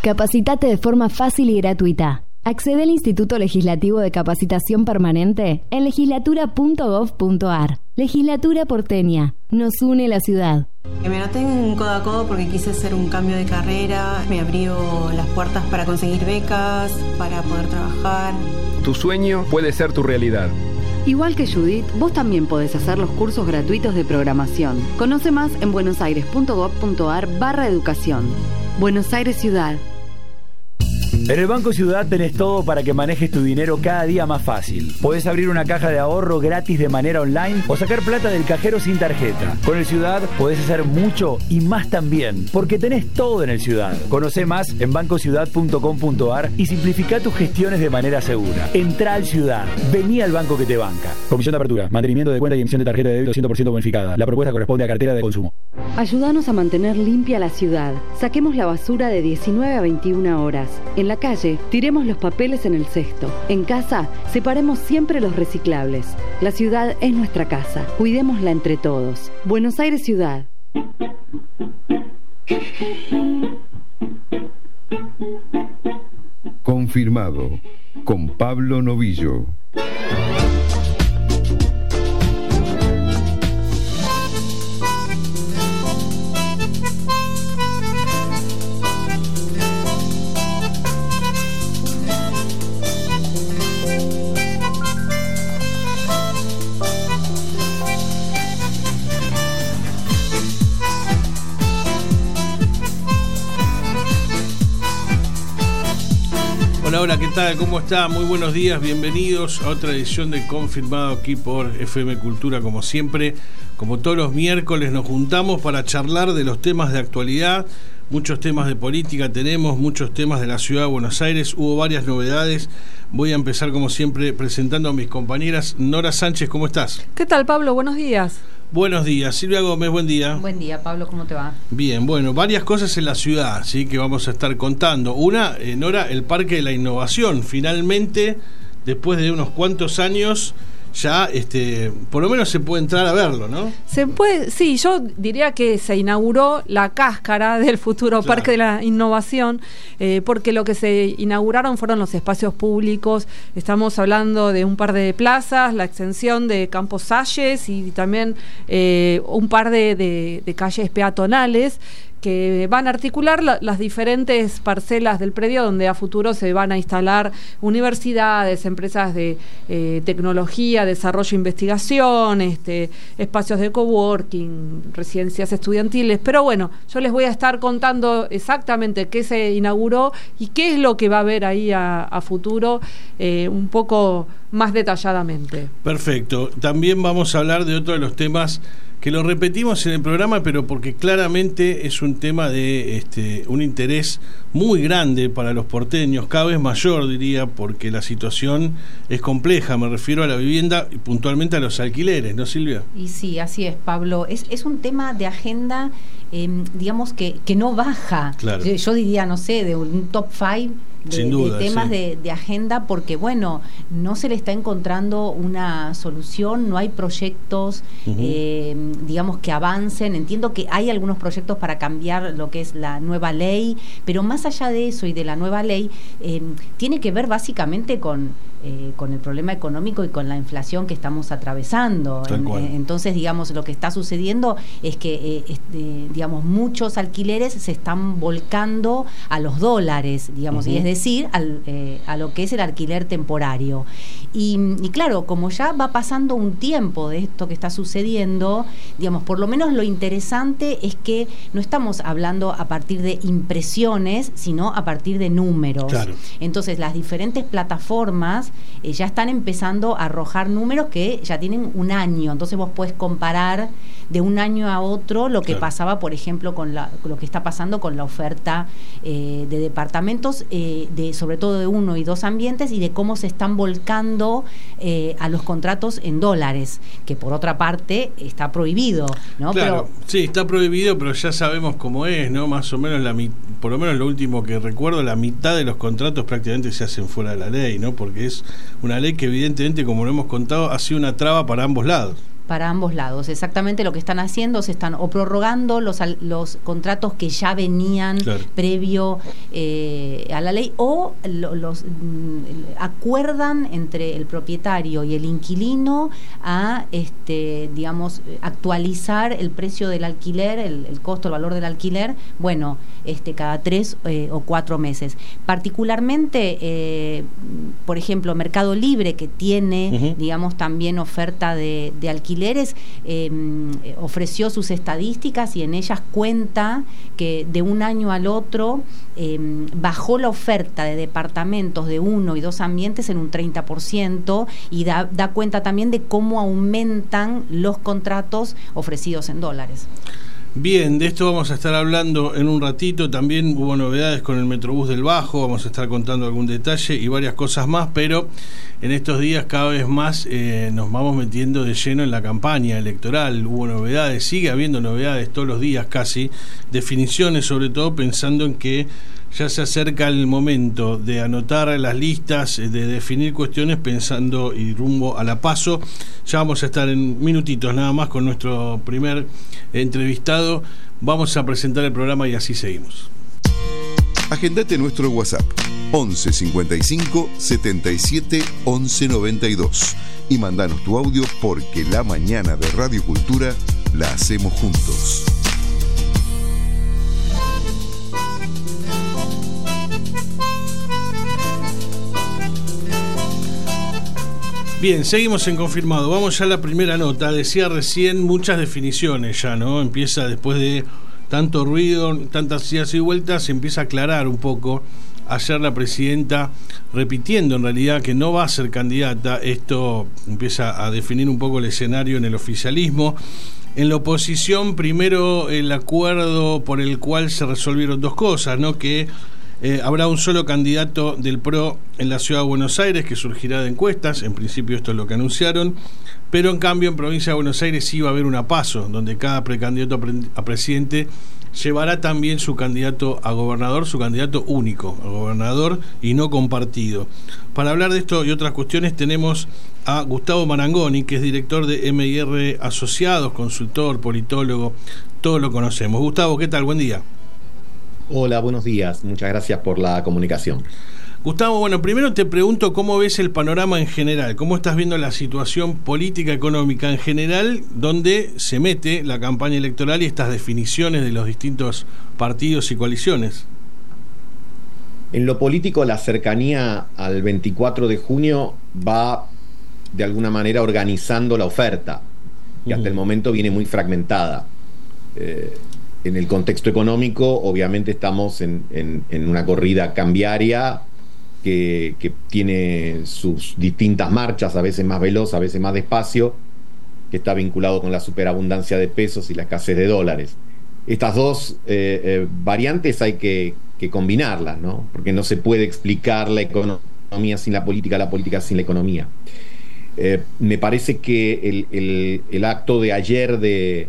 Capacitate de forma fácil y gratuita. Accede al Instituto Legislativo de Capacitación Permanente en legislatura.gov.ar. Legislatura porteña. Nos une la ciudad. Me anoté en Codo a Codo porque quise hacer un cambio de carrera. Me abrió las puertas para conseguir becas, para poder trabajar. Tu sueño puede ser tu realidad. Igual que Judith, vos también podés hacer los cursos gratuitos de programación. Conoce más en buenosaires.gov.ar/educación. Buenos Aires Ciudad. En el Banco Ciudad tenés todo para que manejes tu dinero cada día más fácil. Podés abrir una caja de ahorro gratis de manera online o sacar plata del cajero sin tarjeta. Con el Ciudad podés hacer mucho y más también, porque tenés todo en el Ciudad. Conocé más en bancociudad.com.ar y simplificá tus gestiones de manera segura. Entrá al Ciudad. Vení al banco que te banca. Comisión de apertura, mantenimiento de cuenta y emisión de tarjeta de débito 100% bonificada. La propuesta corresponde a cartera de consumo. Ayúdanos a mantener limpia la ciudad. Saquemos la basura de 19 a 21 horas. En la calle, tiremos los papeles en el cesto. En casa, separemos siempre los reciclables. La ciudad es nuestra casa. Cuidémosla entre todos. Buenos Aires Ciudad. Confirmado. Con Pablo Novillo. Hola, ¿qué tal? ¿Cómo está? Muy buenos días, bienvenidos a otra edición de Confirmado aquí por FM Cultura, como siempre. Como todos los miércoles nos juntamos para charlar de los temas de actualidad, muchos temas de política tenemos, muchos temas de la ciudad de Buenos Aires, hubo varias novedades. Voy a empezar como siempre presentando a mis compañeras. Nora Sánchez, ¿cómo estás? ¿Qué tal, Pablo? Buenos días. Buenos días. Silvia Gómez, buen día. Buen día, Pablo, ¿cómo te va? Bien, bueno, varias cosas en la ciudad, ¿sí?, que vamos a estar contando. Una, Nora, el Parque de la Innovación. Finalmente, después de unos cuantos años, ya por lo menos se puede entrar a verlo, ¿no? Se puede, sí, yo diría que se inauguró la cáscara del futuro Parque de la Innovación, porque lo que se inauguraron fueron los espacios públicos. Estamos hablando de un par de plazas, la extensión de Campos Salles y también un par de calles peatonales que van a articular las diferentes parcelas del predio donde a futuro se van a instalar universidades, empresas de tecnología, desarrollo e investigación, espacios de coworking, residencias estudiantiles. Pero bueno, yo les voy a estar contando exactamente qué se inauguró y qué es lo que va a haber ahí a futuro, un poco más detalladamente. Perfecto. También vamos a hablar de otro de los temas que lo repetimos en el programa, pero porque claramente es un tema de un interés muy grande para los porteños, cada vez mayor, diría, porque la situación es compleja. Me refiero a la vivienda y puntualmente a los alquileres, ¿no, Silvia? Y sí, así es, Pablo. Es un tema de agenda, digamos, que no baja. Claro. Yo diría, no sé, de un top 5 de temas, sí, de agenda, porque bueno, no se le está encontrando una solución, no hay proyectos, digamos, que avancen. Entiendo que hay algunos proyectos para cambiar lo que es la nueva ley, pero más allá de eso y de la nueva ley, tiene que ver básicamente con el problema económico y con la inflación que estamos atravesando. Entonces, digamos, lo que está sucediendo es que, digamos, muchos alquileres se están volcando a los dólares, digamos, y es decir, a lo que es el alquiler temporario. Y claro, como ya va pasando un tiempo de esto que está sucediendo, digamos, por lo menos lo interesante es que no estamos hablando a partir de impresiones, sino a partir de números. Claro. Entonces, las diferentes plataformas ya están empezando a arrojar números que ya tienen un año. Entonces vos podés comparar de un año a otro lo que pasaba, por ejemplo, lo que está pasando con la oferta de departamentos, sobre todo de 1 y 2 ambientes, y de cómo se están volcando a los contratos en dólares, que por otra parte está prohibido, ¿no? Claro, sí, está prohibido, pero ya sabemos cómo es, ¿no? Más o menos, por lo menos lo último que recuerdo, la mitad de los contratos prácticamente se hacen fuera de la ley, ¿no? Porque es una ley que evidentemente, como lo hemos contado, ha sido una traba para ambos lados. para ambos lados. Exactamente lo que están haciendo, se están o prorrogando los contratos que ya venían previo a la ley, o los acuerdan entre el propietario y el inquilino a digamos, actualizar el precio del alquiler, el costo, el valor del alquiler, bueno, cada 3 o 4 meses. Particularmente, por ejemplo, Mercado Libre, que tiene, digamos, también oferta de alquileres, ofreció sus estadísticas y en ellas cuenta que de un año al otro bajó la oferta de departamentos de 1 y 2 ambientes en un 30%, y da cuenta también de cómo aumentan los contratos ofrecidos en dólares. Bien, de esto vamos a estar hablando en un ratito. También hubo novedades con el Metrobús del Bajo, vamos a estar contando algún detalle y varias cosas más, pero en estos días cada vez más nos vamos metiendo de lleno en la campaña electoral. Hubo novedades, sigue habiendo novedades todos los días casi, definiciones, sobre todo pensando en que ya se acerca el momento de anotar las listas, de definir cuestiones pensando y rumbo a la PASO. Ya vamos a estar en minutitos nada más con nuestro primer entrevistado. Vamos a presentar el programa y así seguimos. Agendate nuestro WhatsApp 11 55 77 11 92 y mandanos tu audio, porque la mañana de Radio Cultura la hacemos juntos. Bien, seguimos en Confirmado. Vamos ya a la primera nota. Decía recién, muchas definiciones ya, ¿no? Empieza, después de tanto ruido, tantas idas y vueltas, se empieza a aclarar un poco. Ayer la presidenta, repitiendo en realidad que no va a ser candidata, esto empieza a definir un poco el escenario en el oficialismo. En la oposición, primero el acuerdo por el cual se resolvieron dos cosas, ¿no? Que habrá un solo candidato del PRO en la ciudad de Buenos Aires, que surgirá de encuestas. En principio esto es lo que anunciaron, pero en cambio en provincia de Buenos Aires sí va a haber una PASO, donde cada precandidato a presidente llevará también su candidato a gobernador, su candidato único a gobernador y no compartido. Para hablar de esto y otras cuestiones tenemos a Gustavo Marangoni, que es director de M&R Asociados, consultor, politólogo, todos lo conocemos. Gustavo, ¿qué tal? Buen día. Hola, buenos días. Muchas gracias por la comunicación. Gustavo, bueno, primero te pregunto cómo ves el panorama en general, cómo estás viendo la situación política, económica en general, donde se mete la campaña electoral y estas definiciones de los distintos partidos y coaliciones. En lo político, la cercanía al 24 de junio va de alguna manera organizando la oferta, que hasta el momento viene muy fragmentada. En el contexto económico, obviamente estamos en una corrida cambiaria que tiene sus distintas marchas, a veces más veloz, a veces más despacio, que está vinculado con la superabundancia de pesos y la escasez de dólares. Estas dos variantes hay que combinarlas, ¿no? Porque no se puede explicar la economía sin la política sin la economía. Me parece que el acto de ayer de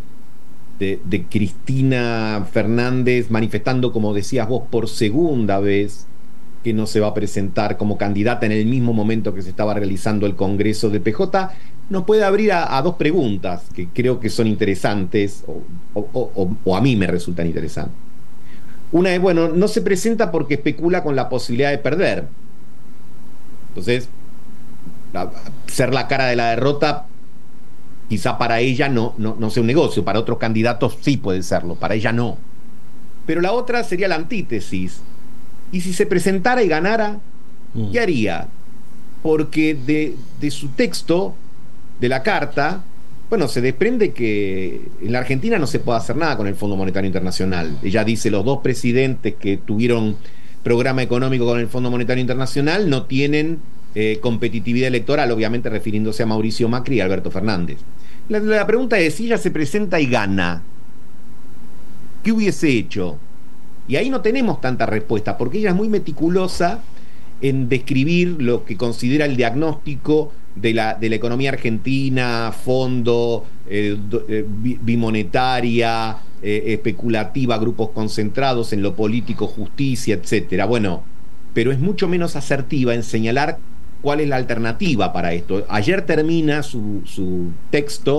Cristina Fernández manifestando, como decías vos, por segunda vez que no se va a presentar como candidata en el mismo momento que se estaba realizando el Congreso de PJ, nos puede abrir a dos preguntas que creo que son interesantes o a mí me resultan interesantes. Una es, bueno, no se presenta porque especula con la posibilidad de perder. Entonces, ser la cara de la derrota quizá para ella no sea un negocio, para otros candidatos sí puede serlo, para ella no. Pero la otra sería la antítesis. Y si se presentara y ganara, ¿qué haría? Porque de su texto, de la carta, bueno, se desprende que en la Argentina no se puede hacer nada con el Fondo Monetario Internacional. Ella dice, los dos presidentes que tuvieron programa económico con el Fondo Monetario Internacional no tienen competitividad electoral, obviamente refiriéndose a Mauricio Macri y Alberto Fernández. La pregunta es, si ella se presenta y gana, ¿qué hubiese hecho? Y ahí no tenemos tanta respuesta, porque ella es muy meticulosa en describir lo que considera el diagnóstico de la economía argentina, fondo, bimonetaria, especulativa, grupos concentrados en lo político, justicia, etcétera. Bueno, pero es mucho menos asertiva en señalar cuál es la alternativa para esto. Ayer termina su texto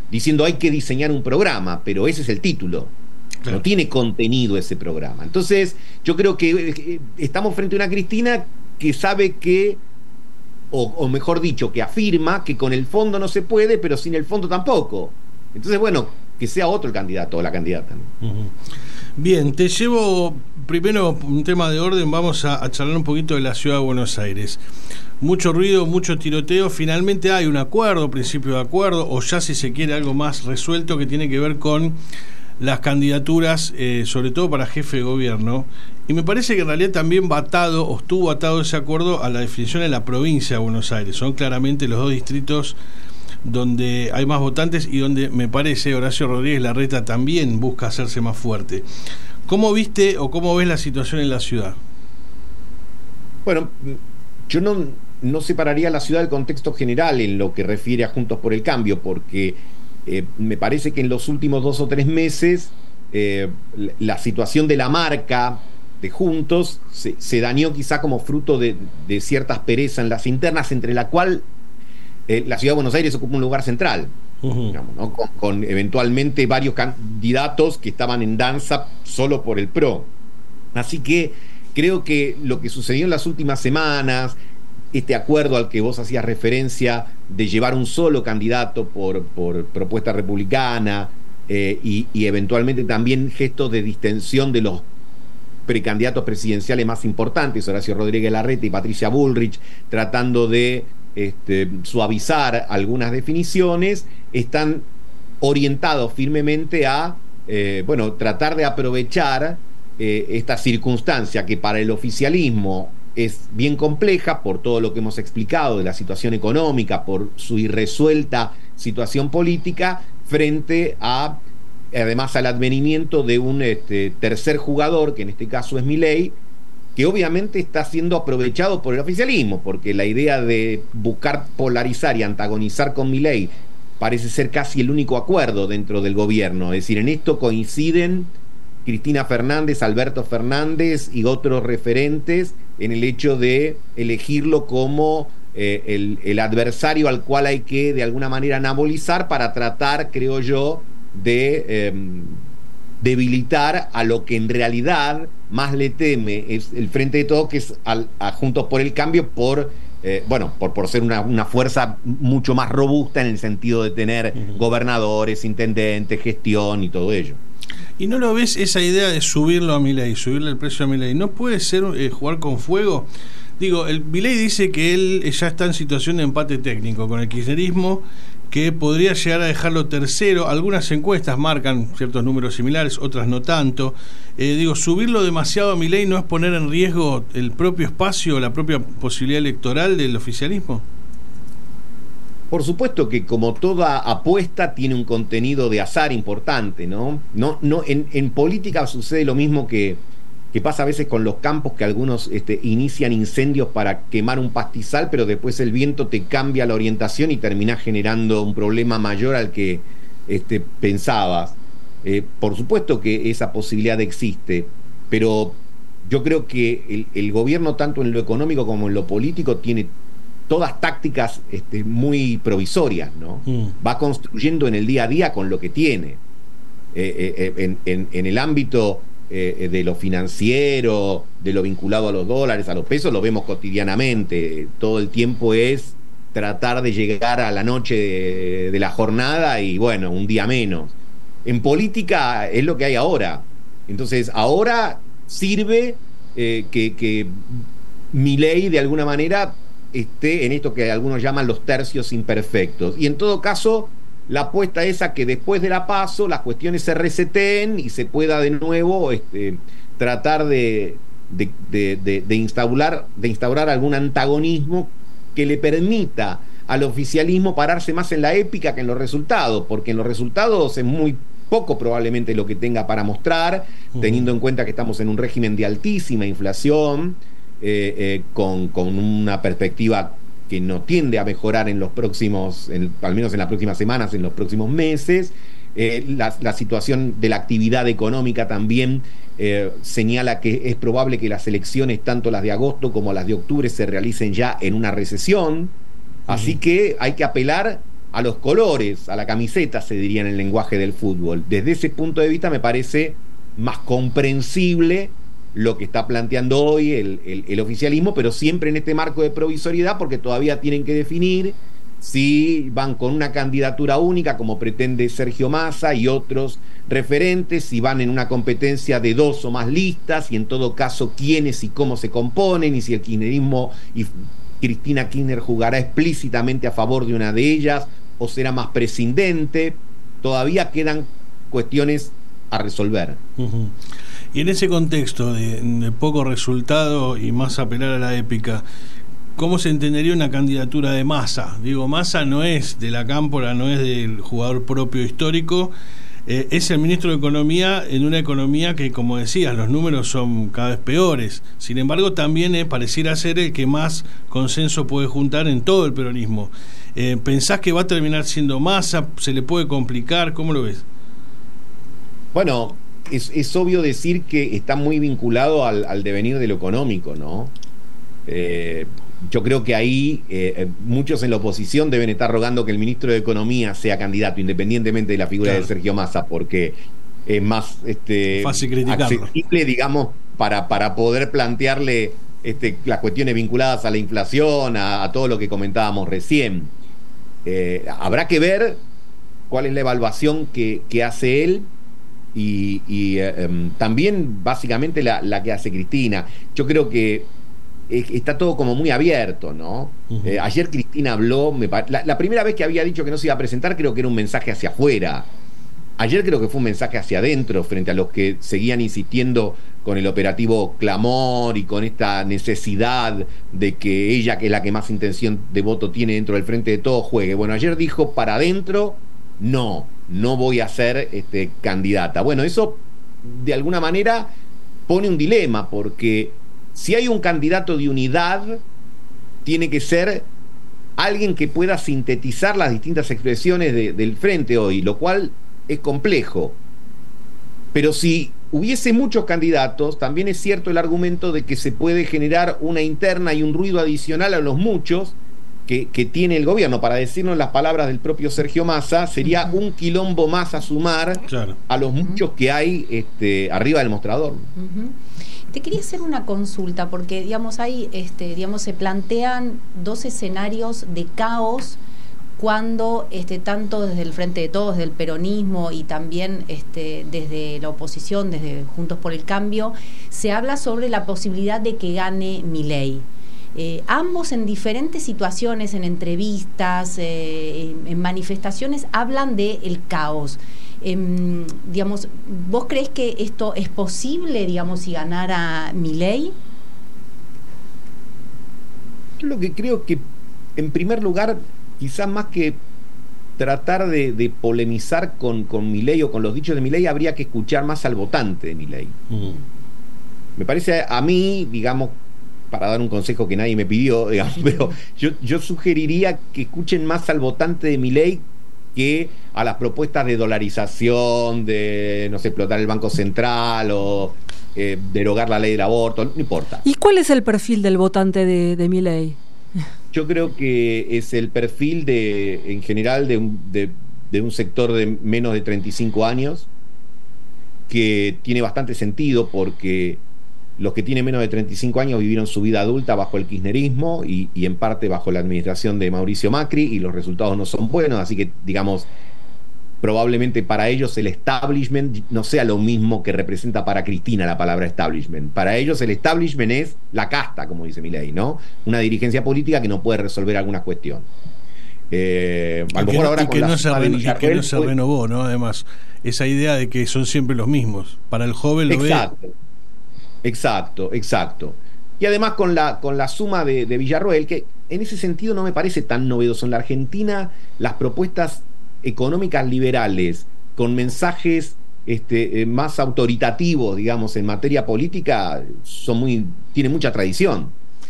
diciendo hay que diseñar un programa, pero ese es el título. Claro. No tiene contenido ese programa. Entonces, yo creo que estamos frente a una Cristina que sabe que, o mejor dicho, que afirma que con el fondo no se puede, pero sin el fondo tampoco. Entonces, bueno, que sea otro el candidato o la candidata. Bien, te llevo primero un tema de orden, vamos a charlar un poquito de la ciudad de Buenos Aires. Mucho ruido, mucho tiroteo, finalmente hay un acuerdo, principio de acuerdo, o ya si se quiere algo más resuelto que tiene que ver con las candidaturas, sobre todo para jefe de gobierno, y me parece que en realidad también va atado, o estuvo atado ese acuerdo a la definición de la provincia de Buenos Aires. Son claramente los dos distritos donde hay más votantes y donde me parece Horacio Rodríguez Larreta también busca hacerse más fuerte. ¿Cómo viste o cómo ves la situación en la ciudad? Bueno, yo no separaría la ciudad del contexto general en lo que refiere a Juntos por el Cambio, porque me parece que en los últimos 2 o 3 meses la situación de la marca de Juntos se dañó quizá como fruto de cierta aspereza en las internas, entre la cual la ciudad de Buenos Aires ocupa un lugar central, digamos, ¿no? Con eventualmente varios candidatos que estaban en danza solo por el PRO. Así que creo que lo que sucedió en las últimas semanas, este acuerdo al que vos hacías referencia de llevar un solo candidato por propuesta republicana, y eventualmente también gestos de distensión de los precandidatos presidenciales más importantes, Horacio Rodríguez Larreta y Patricia Bullrich, tratando de suavizar algunas definiciones, están orientados firmemente a tratar de aprovechar esta circunstancia que para el oficialismo es bien compleja por todo lo que hemos explicado de la situación económica, por su irresuelta situación política, frente a, además, al advenimiento de un tercer jugador, que en este caso es Milei, que obviamente está siendo aprovechado por el oficialismo, porque la idea de buscar polarizar y antagonizar con Milei parece ser casi el único acuerdo dentro del gobierno. Es decir, en esto coinciden Cristina Fernández, Alberto Fernández y otros referentes en el hecho de elegirlo como el adversario al cual hay que de alguna manera anabolizar para tratar, creo yo, de debilitar a lo que en realidad más le teme es el Frente de Todos, que es a Juntos por el Cambio, por ser una fuerza mucho más robusta en el sentido de tener gobernadores, intendentes, gestión y todo ello. ¿Y no lo ves esa idea de subirlo a Milei, subirle el precio a Milei? ¿No puede ser jugar con fuego? Digo, Milei dice que él ya está en situación de empate técnico con el kirchnerismo, que podría llegar a dejarlo tercero. Algunas encuestas marcan ciertos números similares, otras no tanto. Subirlo demasiado a Milei, ¿no es poner en riesgo el propio espacio, la propia posibilidad electoral del oficialismo? Por supuesto que, como toda apuesta, tiene un contenido de azar importante, ¿no? En política sucede lo mismo que pasa a veces con los campos, que algunos inician incendios para quemar un pastizal, pero después el viento te cambia la orientación y terminás generando un problema mayor al que pensabas. Por supuesto que esa posibilidad existe, pero yo creo que el gobierno, tanto en lo económico como en lo político, tiene todas tácticas muy provisorias, ¿no? Va construyendo en el día a día con lo que tiene. En el ámbito de lo financiero, de lo vinculado a los dólares, a los pesos, lo vemos cotidianamente. Todo el tiempo es tratar de llegar a la noche de la jornada y, bueno, un día menos. En política es lo que hay ahora. Entonces, ahora sirve que Milei, de alguna manera, esté en esto que algunos llaman los tercios imperfectos. Y en todo caso, la apuesta es a que después de la PASO las cuestiones se reseteen y se pueda de nuevo tratar de instaurar algún antagonismo que le permita al oficialismo pararse más en la épica que en los resultados, porque en los resultados es muy poco probablemente lo que tenga para mostrar, teniendo en cuenta que estamos en un régimen de altísima inflación, con una perspectiva que no tiende a mejorar en los próximos, al menos en las próximas semanas, en los próximos meses. La situación de la actividad económica también señala que es probable que las elecciones, tanto las de agosto como las de octubre, se realicen ya en una recesión. Así que hay que apelar a los colores, a la camiseta, se diría en el lenguaje del fútbol. Desde ese punto de vista me parece más comprensible lo que está planteando hoy el oficialismo, pero siempre en este marco de provisoriedad, porque todavía tienen que definir si van con una candidatura única, como pretende Sergio Massa y otros referentes, si van en una competencia de 2 o más listas, y en todo caso quiénes y cómo se componen, y si el kirchnerismo y Cristina Kirchner jugará explícitamente a favor de una de ellas o será más prescindente. Todavía quedan cuestiones a resolver. Uh-huh. Y en ese contexto de poco resultado y más apelar a la épica, ¿cómo se entendería una candidatura de Massa? Digo, Massa no es de la cámpora, no es del jugador propio histórico, es el ministro de Economía en una economía que, como decías, los números son cada vez peores. Sin embargo, también pareciera ser el que más consenso puede juntar en todo el peronismo. ¿Pensás que va a terminar siendo Massa? ¿Se le puede complicar? ¿Cómo lo ves? Bueno, es obvio decir que está muy vinculado al devenir de lo económico, ¿no? Yo creo que ahí muchos en la oposición deben estar rogando que el ministro de Economía sea candidato, independientemente de la figura de Sergio Massa, porque es más fácil criticarlo, accesible, digamos, para poder plantearle las cuestiones vinculadas a la inflación, a todo lo que comentábamos recién. Habrá que ver cuál es la evaluación que hace él y también básicamente la que hace Cristina. Yo creo que está todo como muy abierto, ¿no? Uh-huh. Ayer Cristina habló, la primera vez que había dicho que no se iba a presentar, creo que era un mensaje hacia afuera. Ayer creo que fue un mensaje hacia adentro, frente a los que seguían insistiendo con el operativo Clamor y con esta necesidad de que ella, que es la que más intención de voto tiene dentro del Frente de Todos, juegue. Bueno, ayer dijo, para adentro, no voy a ser candidata. Bueno, eso de alguna manera pone un dilema, porque si hay un candidato de unidad, tiene que ser alguien que pueda sintetizar las distintas expresiones del Frente hoy, lo cual es complejo. Pero si hubiese muchos candidatos, también es cierto el argumento de que se puede generar una interna y un ruido adicional a los muchos que tiene el gobierno. Para decirnos las palabras del propio Sergio Massa, sería un quilombo más a sumar a los muchos que hay arriba del mostrador. Uh-huh. Te quería hacer una consulta, porque digamos ahí se plantean 2 escenarios de caos cuando tanto desde el Frente de Todos, desde el peronismo y también desde la oposición, desde Juntos por el Cambio, se habla sobre la posibilidad de que gane Milei. Ambos en diferentes situaciones, en entrevistas, en manifestaciones, hablan del caos. Digamos, ¿vos crees que esto es posible, digamos, si ganara Milei? Yo lo que creo que, en primer lugar, quizás más que tratar de polemizar con Milei o con los dichos de Milei, habría que escuchar más al votante de Milei. Me parece a mí, digamos, para dar un consejo que nadie me pidió, digamos, pero yo sugeriría que escuchen más al votante de Milei que a las propuestas de dolarización, de, no sé, explotar el Banco Central o derogar la ley del aborto, no importa. ¿Y cuál es el perfil del votante de Milei? Yo creo que es el perfil en general de un sector de menos de 35 años, que tiene bastante sentido porque los que tienen menos de 35 años vivieron su vida adulta bajo el kirchnerismo y en parte bajo la administración de Mauricio Macri, y los resultados no son buenos, así que, digamos, probablemente para ellos el establishment no sea lo mismo que representa para Cristina la palabra establishment. Para ellos el establishment es la casta, como dice Milei, ¿no? Una dirigencia política que no puede resolver alguna cuestión. A lo mejor ahora que no se renovó, ¿no? Además, esa idea de que son siempre los mismos. Para el joven lo ve. Exacto. Y además con la suma de Villarroel, que en ese sentido no me parece tan novedoso. En la Argentina, las propuestas económicas liberales con mensajes más autoritativos, digamos, en materia política, tienen mucha tradición.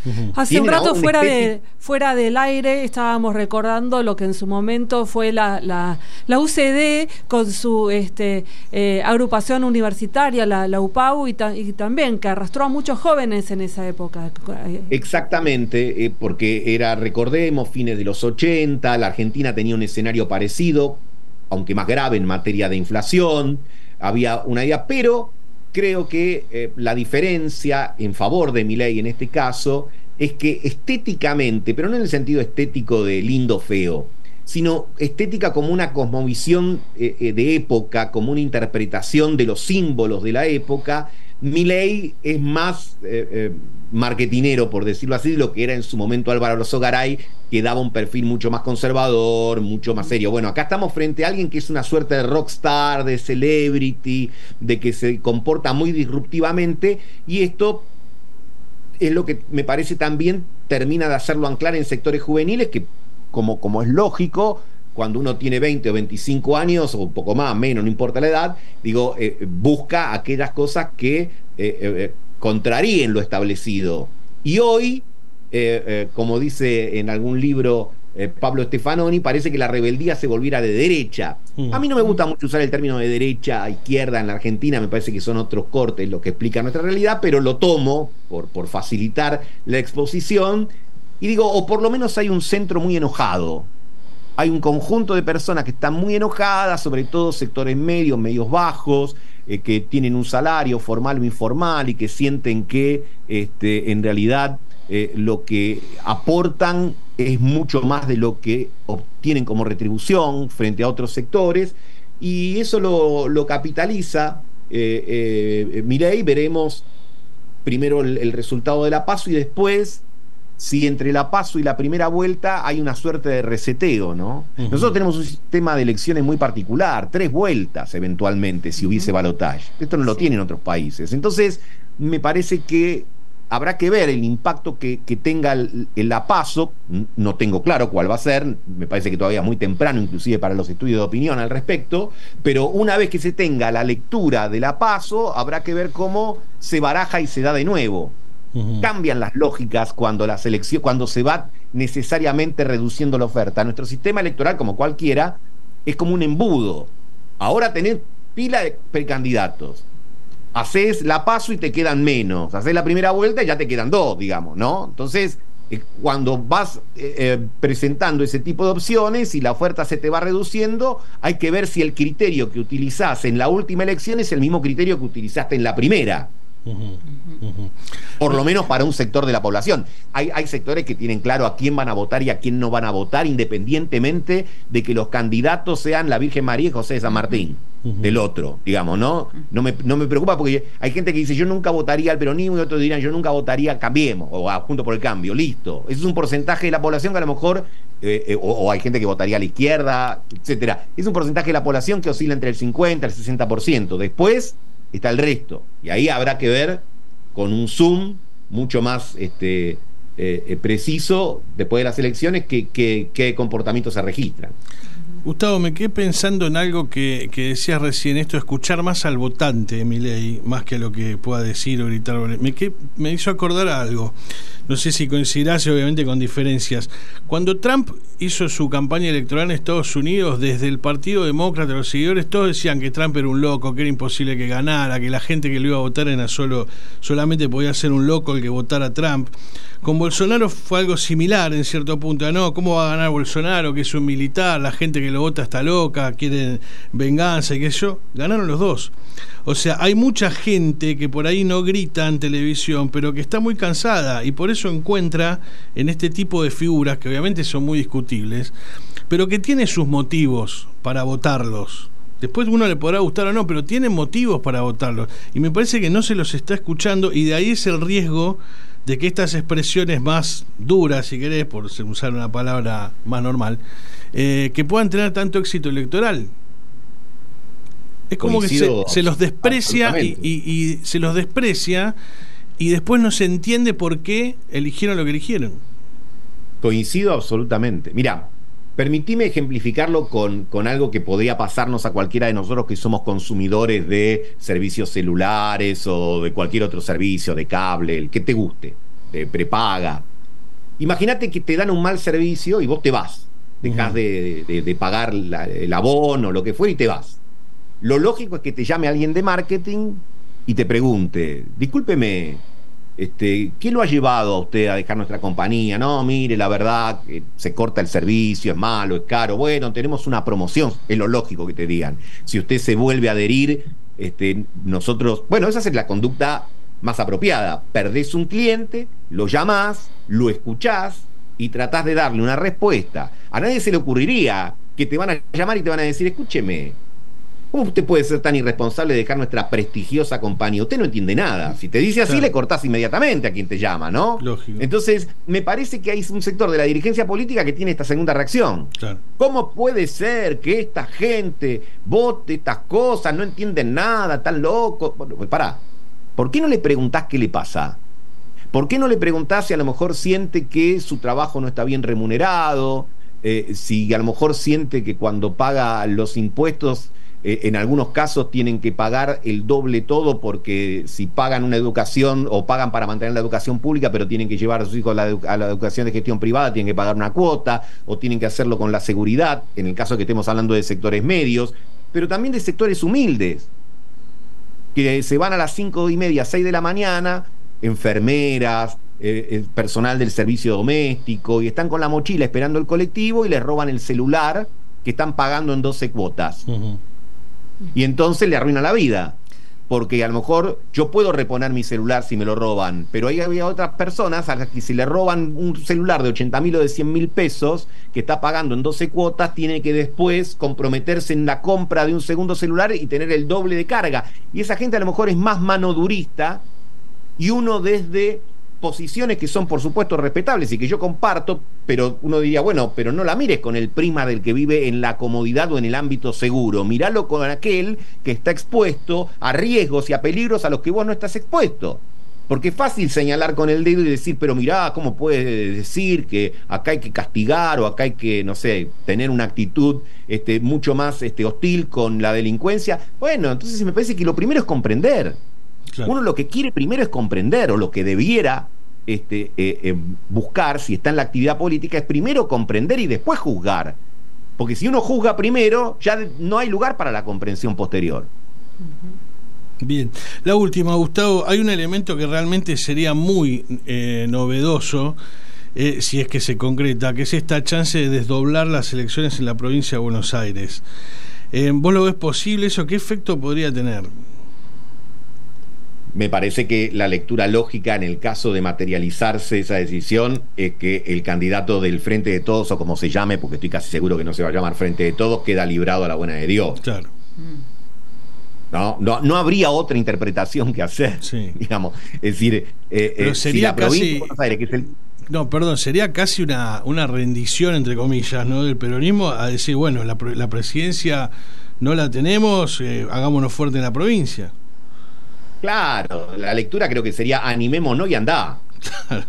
Hace un rato fuera del aire estábamos recordando lo que en su momento fue la UCD con su agrupación universitaria, la UPAU, y también que arrastró a muchos jóvenes en esa época. Exactamente, porque recordemos, fines de los 80, la Argentina tenía un escenario parecido, aunque más grave en materia de inflación, había una idea, pero creo que la diferencia en favor de Milei en este caso es que estéticamente, pero no en el sentido estético de lindo feo, sino estética como una cosmovisión de época, como una interpretación de los símbolos de la época. Milei es más marketinero, por decirlo así, de lo que era en su momento Álvaro Alzogaray, que daba un perfil mucho más conservador, mucho más serio. Bueno, acá estamos frente a alguien que es una suerte de rockstar, de celebrity, de que se comporta muy disruptivamente, y esto es lo que me parece también termina de hacerlo anclar en sectores juveniles que, como es lógico, cuando uno tiene 20 o 25 años, o un poco más, menos, no importa la edad, busca aquellas cosas que contraríen lo establecido. Y hoy, como dice en algún libro Pablo Stefanoni, parece que la rebeldía se volviera de derecha. A mí no me gusta mucho usar el término de derecha a izquierda en la Argentina, me parece que son otros cortes los que explican nuestra realidad, pero lo tomo por facilitar la exposición, y digo, o por lo menos hay un centro muy enojado. Hay un conjunto de personas que están muy enojadas, sobre todo sectores medios bajos, que tienen un salario formal o informal y que sienten que en realidad lo que aportan es mucho más de lo que obtienen como retribución frente a otros sectores, y eso lo capitaliza Milei. Veremos primero el resultado de la PASO y después si entre la PASO y la primera vuelta hay una suerte de reseteo, ¿no? Nosotros tenemos un sistema de elecciones muy particular, 3 vueltas eventualmente, si hubiese balotaje. Esto no lo tienen otros países. Entonces, me parece que habrá que ver el impacto que tenga la PASO. No tengo claro cuál va a ser, me parece que todavía es muy temprano, inclusive para los estudios de opinión al respecto, pero una vez que se tenga la lectura de la PASO, habrá que ver cómo se baraja y se da de nuevo. Cambian las lógicas cuando se va necesariamente reduciendo la oferta. Nuestro sistema electoral, como cualquiera, es como un embudo. Ahora tenés pila de precandidatos, haces la PASO y te quedan menos, haces la primera vuelta y ya te quedan 2, digamos, ¿no? Entonces, cuando vas presentando ese tipo de opciones y la oferta se te va reduciendo, hay que ver si el criterio que utilizás en la última elección es el mismo criterio que utilizaste en la primera. Por lo menos para un sector de la población. Hay sectores que tienen claro a quién van a votar y a quién no van a votar, independientemente de que los candidatos sean la Virgen María y José de San Martín, del otro, digamos, ¿no? No me preocupa, porque hay gente que dice yo nunca votaría al peronismo, y otros dirán yo nunca votaría a Cambiemos o a Juntos por el Cambio, listo. Ese es un porcentaje de la población que a lo mejor o hay gente que votaría a la izquierda, etcétera. Es un porcentaje de la población que oscila entre el 50 y el 60%. Después está el resto, y ahí habrá que ver con un zoom mucho más preciso después de las elecciones qué comportamientos se registran. Gustavo, me quedé pensando en algo que decías recién, esto de escuchar más al votante de Milei, más que a lo que pueda decir o gritar. Me hizo acordar a algo, no sé si coincidirás, obviamente con diferencias. Cuando Trump hizo su campaña electoral en Estados Unidos, desde el Partido Demócrata, los seguidores, todos decían que Trump era un loco, que era imposible que ganara, que la gente que lo iba a votar era solamente podía ser un loco el que votara a Trump. Con Bolsonaro fue algo similar en cierto punto. No, ¿cómo va a ganar Bolsonaro, que es un militar? La gente que lo vota está loca, quiere venganza y qué sé yo. Ganaron los dos. O sea, hay mucha gente que por ahí no grita en televisión, pero que está muy cansada y por eso encuentra en este tipo de figuras, que obviamente son muy discutibles, pero que tiene sus motivos para votarlos. Después uno le podrá gustar o no, pero tienen motivos para votarlos. Y me parece que no se los está escuchando, y de ahí es el riesgo de que estas expresiones más duras, si querés, por usar una palabra más normal, que puedan tener tanto éxito electoral. Es como que se los desprecia y se los desprecia, y después no se entiende por qué eligieron lo que eligieron. Coincido absolutamente. Mirá, permitime ejemplificarlo con algo que podría pasarnos a cualquiera de nosotros que somos consumidores de servicios celulares o de cualquier otro servicio, de cable, el que te guste. prepaga. Imagínate que te dan un mal servicio y vos te vas. Dejás de pagar el abono o lo que fuera y te vas. Lo lógico es que te llame alguien de marketing y te pregunte, discúlpeme, ¿qué lo ha llevado a usted a dejar nuestra compañía? No, mire, la verdad, se corta el servicio, es malo, es caro. Bueno, tenemos una promoción, es lo lógico que te digan. Si usted se vuelve a adherir, nosotros... Bueno, esa es la conducta más apropiada. Perdés un cliente, lo llamás, lo escuchás y tratás de darle una respuesta. A nadie se le ocurriría que te van a llamar y te van a decir, escúcheme, ¿cómo usted puede ser tan irresponsable de dejar nuestra prestigiosa compañía? Usted no entiende nada. Si te dice así, claro, le cortás inmediatamente a quien te llama, ¿no? Lógico. Entonces, me parece que hay un sector de la dirigencia política que tiene esta segunda reacción. Claro. ¿Cómo puede ser que esta gente vote estas cosas, no entienden nada, tan loco? Bueno, pues pará. ¿Por qué no le preguntás qué le pasa? ¿Por qué no le preguntás si a lo mejor siente que su trabajo no está bien remunerado? Si a lo mejor siente que cuando paga los impuestos... en algunos casos tienen que pagar el doble todo, porque si pagan una educación o pagan para mantener la educación pública, pero tienen que llevar a sus hijos a la educación de gestión privada, tienen que pagar una cuota, o tienen que hacerlo con la seguridad, en el caso de que estemos hablando de sectores medios, pero también de sectores humildes, que se van a las 5:30, 6 de la mañana, enfermeras, personal del servicio doméstico, y están con la mochila esperando el colectivo y les roban el celular que están pagando en 12 cuotas. Y entonces le arruina la vida, porque a lo mejor yo puedo reponer mi celular si me lo roban, pero ahí había otras personas a las que si le roban un celular de 80.000 o de 100.000 pesos que está pagando en 12 cuotas, tiene que después comprometerse en la compra de un segundo celular y tener el doble de carga. Y esa gente a lo mejor es más manodurista, y uno desde posiciones que son por supuesto respetables y que yo comparto, pero uno diría, bueno, pero no la mires con el prisma del que vive en la comodidad o en el ámbito seguro, míralo con aquel que está expuesto a riesgos y a peligros a los que vos no estás expuesto. Porque es fácil señalar con el dedo y decir, pero mirá, ¿cómo puedes decir que acá hay que castigar o acá hay que, no sé, tener una actitud mucho más hostil con la delincuencia? Bueno, entonces me parece que lo primero es comprender. Claro. Uno lo que quiere primero es comprender, o lo que debiera buscar, si está en la actividad política, es primero comprender y después juzgar. Porque si uno juzga primero, ya no hay lugar para la comprensión posterior. Bien. La última, Gustavo, hay un elemento que realmente sería muy novedoso, si es que se concreta, que es esta chance de desdoblar las elecciones en la provincia de Buenos Aires. ¿Vos lo ves posible eso? ¿Qué efecto podría tener? Me parece que la lectura lógica en el caso de materializarse esa decisión es que el candidato del Frente de Todos, o como se llame, porque estoy casi seguro que no se va a llamar Frente de Todos, queda librado a la buena de Dios. Claro. No habría otra interpretación que hacer, sí, digamos. Es decir, pero sería si la provincia casi... de Buenos Aires, que es el... No, perdón, sería casi una rendición, entre comillas, ¿no?, del peronismo, a decir, bueno, la presidencia no la tenemos, hagámonos fuerte en la provincia. Claro, la lectura creo que sería animémonos y andá. Claro.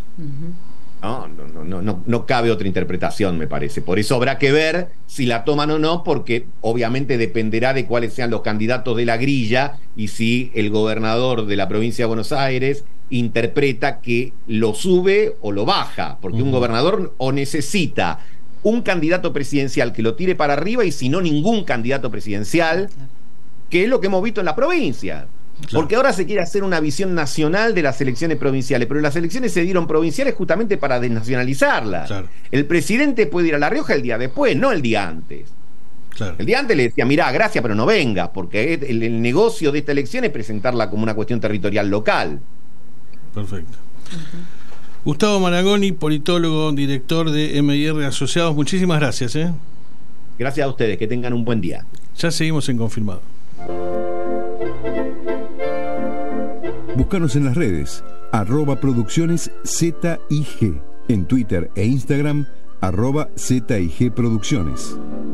No cabe otra interpretación, me parece. Por eso habrá que ver si la toman o no, porque obviamente dependerá de cuáles sean los candidatos de la grilla y si el gobernador de la provincia de Buenos Aires interpreta que lo sube o lo baja, porque un gobernador o necesita un candidato presidencial que lo tire para arriba, y si no, ningún candidato presidencial, que es lo que hemos visto en la provincia. Claro. Porque ahora se quiere hacer una visión nacional de las elecciones provinciales, pero las elecciones se dieron provinciales justamente para desnacionalizarlas. Claro. El presidente puede ir a La Rioja el día después, no el día antes. Claro. El día antes le decía, mirá, gracias, pero no vengas, porque el negocio de esta elección es presentarla como una cuestión territorial local. Perfecto. Gustavo Marangoni, politólogo, director de MIR Asociados, muchísimas gracias. Gracias a ustedes, que tengan un buen día. Ya seguimos en Confirmado. Búscanos en las redes, @producciones ZIG, en Twitter e Instagram, @ZIG Producciones.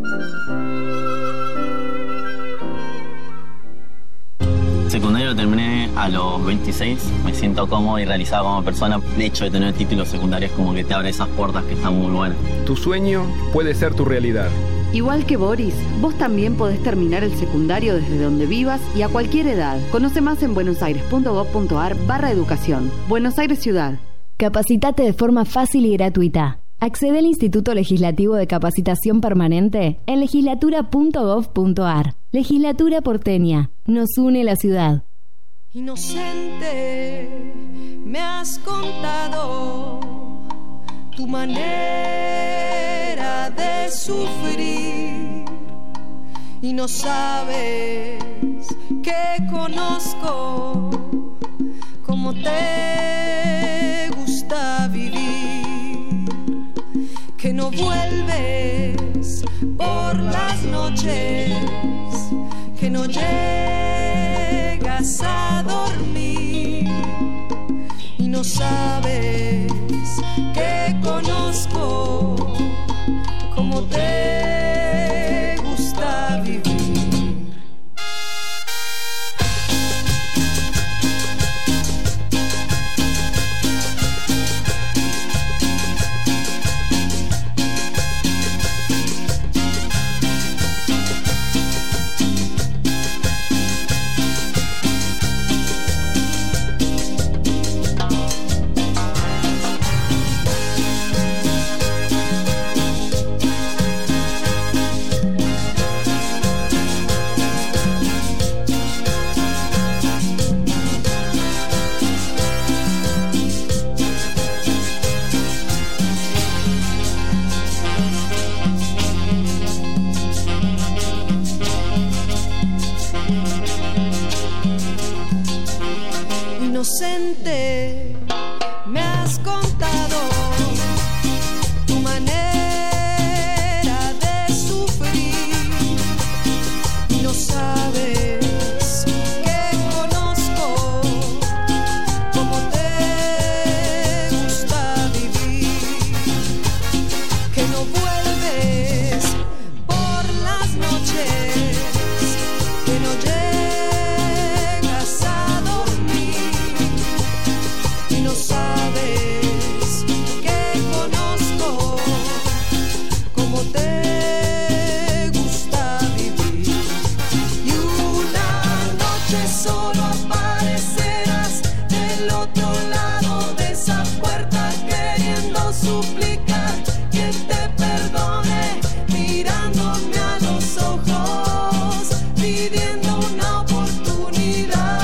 Secundario terminé a los 26, me siento cómodo y realizado como persona. El hecho de tener títulos secundarios como que te abre esas puertas que están muy buenas. Tu sueño puede ser tu realidad. Igual que Boris, vos también podés terminar el secundario desde donde vivas y a cualquier edad. Conoce más en buenosaires.gov.ar/educación. Buenos Aires Ciudad. Capacitate de forma fácil y gratuita. Accede al Instituto Legislativo de Capacitación Permanente en legislatura.gov.ar. Legislatura porteña. Nos une la ciudad. Inocente, me has contado tu manera de sufrir y no sabes que conozco cómo te gusta vivir, que no vuelves por las noches, que no llegas a dormir y no sabes que conozco cómo te gusta vivir. Inocente, me has contado tu manera de sufrir y no sabes que conozco cómo te gusta vivir, que no vuelves por las noches, que no llegas a dormir. No sabes que conozco cómo te gusta vivir y una noche solo aparecerás del otro lado de esa puerta queriendo suplicar que te perdone, mirándome a los ojos, pidiendo una oportunidad.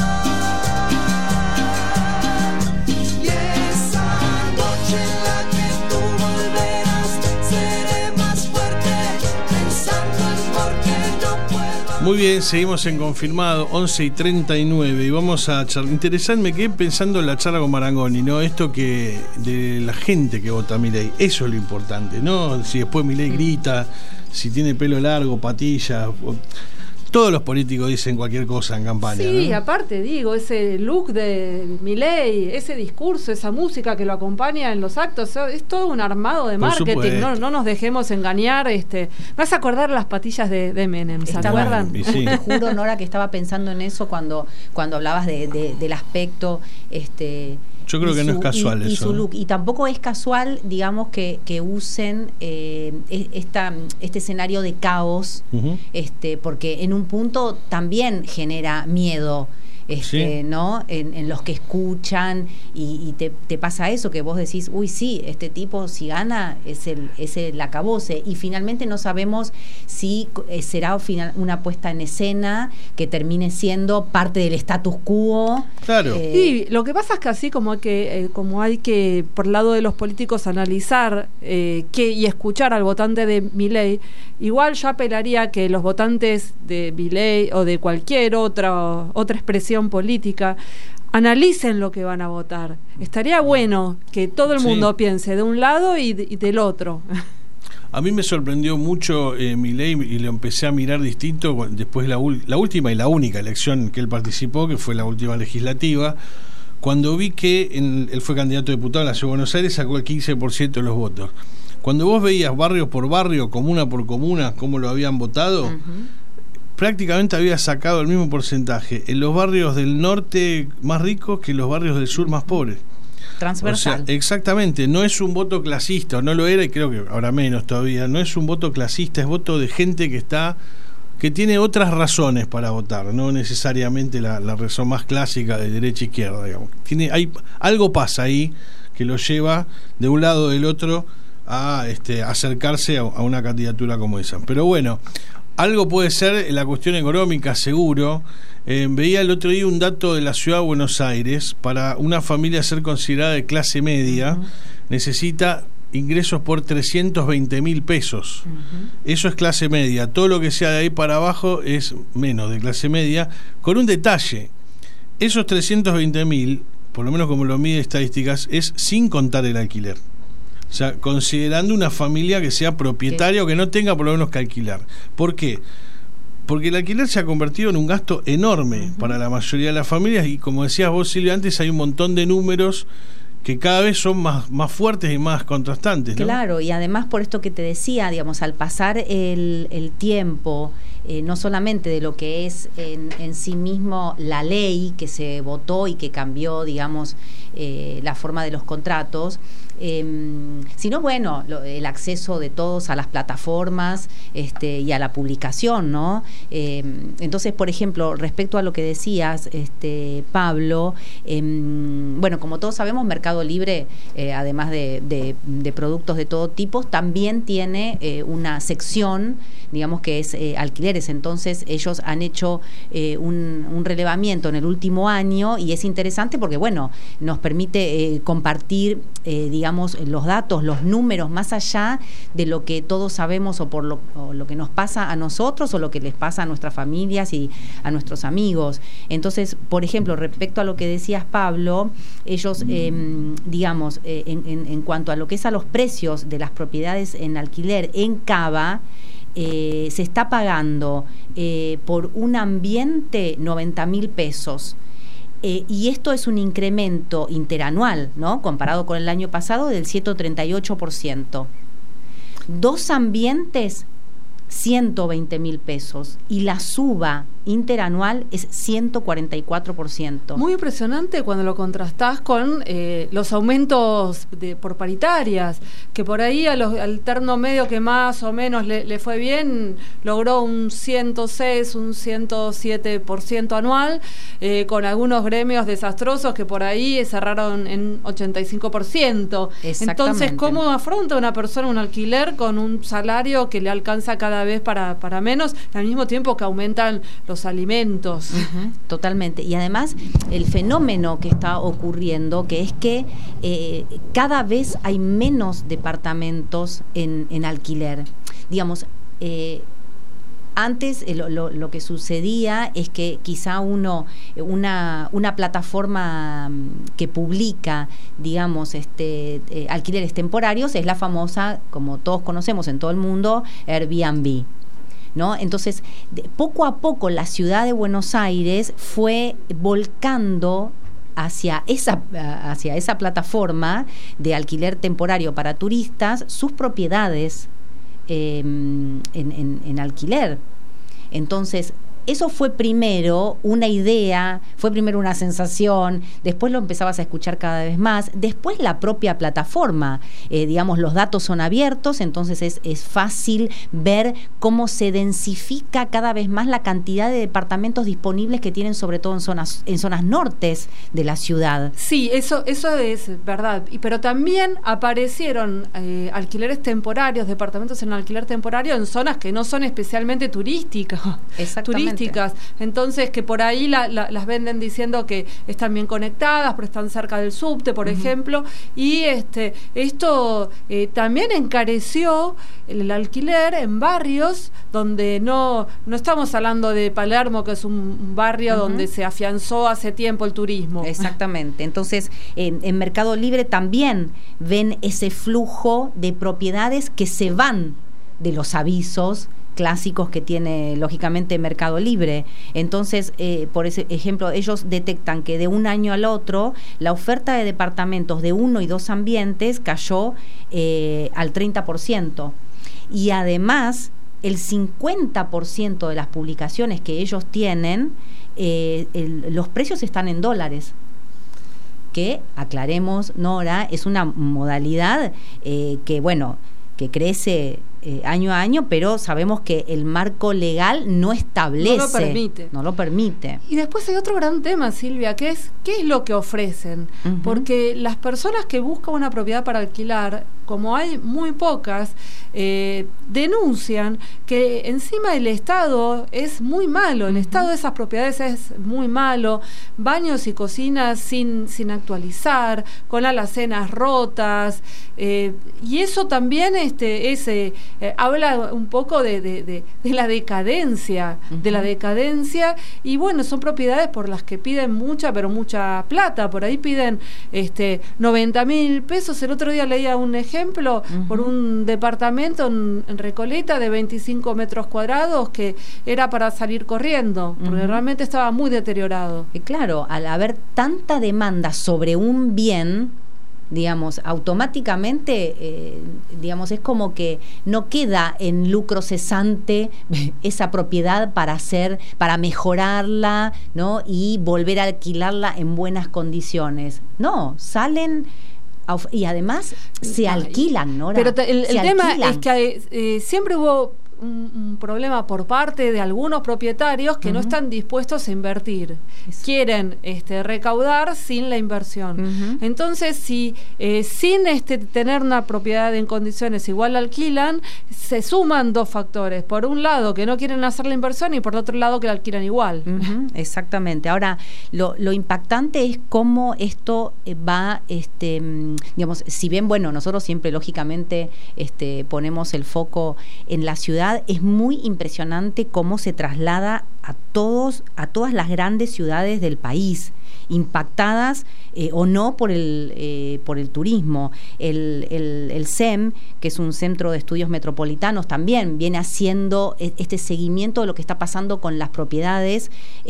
Muy bien, seguimos en Confirmado, 11:39, y vamos a charlar. Interesante, me quedé pensando en la charla con Marangoni, ¿no? Esto que de la gente que vota a Milei, eso es lo importante, ¿no? Si después Milei grita, si tiene pelo largo, patillas. Todos los políticos dicen cualquier cosa en campaña. Sí, ¿no? Aparte, digo, ese look de Milei, ese discurso, esa música que lo acompaña en los actos, es todo un armado de marketing. No nos dejemos engañar. Me vas a acordar las patillas de Menem, ¿se acuerdan? Sí. Te juro, Nora, que estaba pensando en eso cuando hablabas del aspecto. Yo creo que no es casual eso. Y su look. Y tampoco es casual, digamos, que usen este escenario de caos, porque en un punto también genera miedo. Sí. ¿No? En los que escuchan y te pasa eso, que vos decís, uy, sí, este tipo si gana es el acabose, y finalmente no sabemos si será una puesta en escena que termine siendo parte del status quo. Claro. Y lo que pasa es que así como hay que por el lado de los políticos analizar y escuchar al votante de Milei, igual yo apelaría a que los votantes de Milei o de cualquier otra expresión política analicen lo que van a votar. Estaría bueno que todo el mundo piense de un lado y del otro. A mí me sorprendió mucho Milei, y lo empecé a mirar distinto después la última y la única elección que él participó, que fue la última legislativa, cuando vi que él fue candidato a diputado a la Ciudad de Buenos Aires, sacó el 15% de los votos. Cuando vos veías barrio por barrio, comuna por comuna, cómo lo habían votado, prácticamente había sacado el mismo porcentaje en los barrios del norte más ricos que en los barrios del sur más pobres. Transversal. O sea, exactamente, no es un voto clasista, o no lo era, y creo que ahora menos todavía, no es un voto clasista, es voto de gente que tiene otras razones para votar, no necesariamente la razón más clásica de derecha e izquierda, digamos. Algo pasa ahí que lo lleva de un lado o del otro a acercarse a una candidatura como esa. Pero bueno, algo puede ser la cuestión económica, seguro. Veía el otro día un dato de la ciudad de Buenos Aires. Para una familia ser considerada de clase media, necesita ingresos por 320.000 pesos. Eso es clase media. Todo lo que sea de ahí para abajo es menos de clase media, con un detalle: esos 320.000, por lo menos como lo mide estadísticas, es sin contar el alquiler. O sea, considerando una familia que sea propietaria o que no tenga por lo menos que alquilar. ¿Por qué? Porque el alquiler se ha convertido en un gasto enorme para la mayoría de las familias, y como decías vos, Silvia, antes hay un montón de números que cada vez son más fuertes y más contrastantes, ¿no? Claro, y además por esto que te decía, digamos, al pasar el tiempo, no solamente de lo que es en sí mismo la ley que se votó y que cambió, digamos, la forma de los contratos, sino bueno, el acceso de todos a las plataformas y a la publicación, ¿no? Entonces, por ejemplo, respecto a lo que decías, Pablo, bueno, como todos sabemos, Mercado Libre, además de productos de todo tipo, también tiene una sección, digamos, que es alquileres. Entonces ellos han hecho un relevamiento en el último año, y es interesante porque, bueno, nos permite compartir, digamos, los datos, los números, más allá de lo que todos sabemos o lo que nos pasa a nosotros o lo que les pasa a nuestras familias y a nuestros amigos. Entonces, por ejemplo, respecto a lo que decías, Pablo, ellos, digamos, en cuanto a lo que es a los precios de las propiedades en alquiler en Cava, se está pagando por un ambiente 90.000 pesos. Y esto es un incremento interanual, ¿no?, comparado con el año pasado, del 138%. 2 ambientes, 120.000 pesos. Y la suba interanual es 144%. Muy impresionante cuando lo contrastás con los aumentos por paritarias, que por ahí al terno medio, que más o menos le fue bien, logró un 106, un 107% anual, con algunos gremios desastrosos que por ahí cerraron en 85%. Entonces, ¿cómo afronta una persona un alquiler con un salario que le alcanza cada vez para menos, al mismo tiempo que aumentan los alimentos? Totalmente. Y además el fenómeno que está ocurriendo, que es que cada vez hay menos departamentos en alquiler. Digamos, antes lo que sucedía es que quizá una plataforma que publica, digamos, alquileres temporarios es la famosa, como todos conocemos en todo el mundo, Airbnb, ¿no? Entonces, poco a poco la ciudad de Buenos Aires fue volcando hacia esa plataforma de alquiler temporario para turistas sus propiedades en alquiler. Entonces, eso fue primero una idea, fue primero una sensación, después lo empezabas a escuchar cada vez más, después la propia plataforma, digamos, los datos son abiertos, entonces es fácil ver cómo se densifica cada vez más la cantidad de departamentos disponibles que tienen, sobre todo en zonas nortes de la ciudad. Sí, eso es verdad, pero también aparecieron alquileres temporarios, departamentos en alquiler temporario en zonas que no son especialmente turísticas. Exactamente. Entonces, que por ahí las venden diciendo que están bien conectadas, pero están cerca del subte, por ejemplo, y esto también encareció el alquiler en barrios donde no estamos hablando de Palermo, que es un barrio donde se afianzó hace tiempo el turismo. Exactamente. Entonces, en Mercado Libre también ven ese flujo de propiedades que se van de los avisos clásicos que tiene lógicamente Mercado Libre. Entonces, por ese ejemplo, ellos detectan que de un año al otro la oferta de departamentos de 1 y 2 ambientes cayó al 30%, y además el 50% de las publicaciones que ellos tienen, los precios están en dólares, que, aclaremos, Nora, es una modalidad que, bueno, que crece año a año, pero sabemos que el marco legal no establece. No lo permite. Y después hay otro gran tema, Silvia, que es ¿qué es lo que ofrecen? Porque las personas que buscan una propiedad para alquilar, como hay muy pocas, denuncian que encima el estado es muy malo, el estado de esas propiedades es muy malo, baños y cocinas sin actualizar, con alacenas rotas, y eso también habla un poco de la decadencia, y bueno, son propiedades por las que piden mucha plata, por ahí piden 90.000 pesos. El otro día leía un ejemplo por un departamento en Recoleta de 25 metros cuadrados que era para salir corriendo, porque realmente estaba muy deteriorado. Y claro, al haber tanta demanda sobre un bien, digamos, automáticamente, es como que no queda en lucro cesante esa propiedad para mejorarla, ¿no? Y volver a alquilarla en buenas condiciones. No, salen y además se alquilan, ¿no? Pero el tema es que siempre hubo un problema por parte de algunos propietarios que no están dispuestos a invertir. Quieren recaudar sin la inversión. Entonces, si sin tener una propiedad en condiciones igual alquilan, se suman dos factores. Por un lado, que no quieren hacer la inversión, y por otro lado, que la alquilan igual. Exactamente. Ahora, lo impactante es cómo esto va, si bien, bueno, nosotros siempre, lógicamente, ponemos el foco en la ciudad, es muy impresionante cómo se traslada a todas las grandes ciudades del país, impactadas o no por el turismo. El CEM, que es un centro de estudios metropolitanos, también viene haciendo este seguimiento de lo que está pasando con las propiedades,